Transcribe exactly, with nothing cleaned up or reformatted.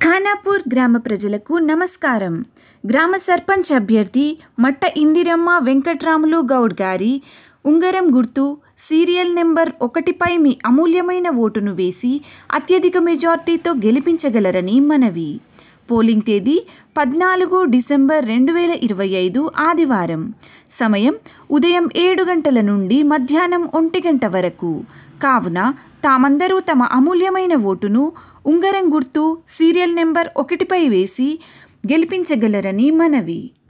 ఖానాపూర్ గ్రామ ప్రజలకు నమస్కారం. గ్రామ సర్పంచ్ అభ్యర్థి మట్ట ఇందిరమ్మ వెంకట్రాములు గౌడ్ గారి ఉంగరం గుర్తు సీరియల్ నెంబర్ ఒకటిపై మీ అమూల్యమైన ఓటును వేసి అత్యధిక మెజార్టీతో గెలిపించగలరని మనవి. పోలింగ్ తేదీ పద్నాలుగు డిసెంబర్ రెండు వేల ఇరవై ఐదు ఆదివారం. సమయం ఉదయం ఏడు గంటల నుండి మధ్యాహ్నం ఒంటి గంట వరకు. కావున తామందరూ తమ అమూల్యమైన ఓటును ఉంగరం గుర్తు సీరియల్ నెంబర్ ఒకటిపై వేసి గెలిపించగలరని మనవి.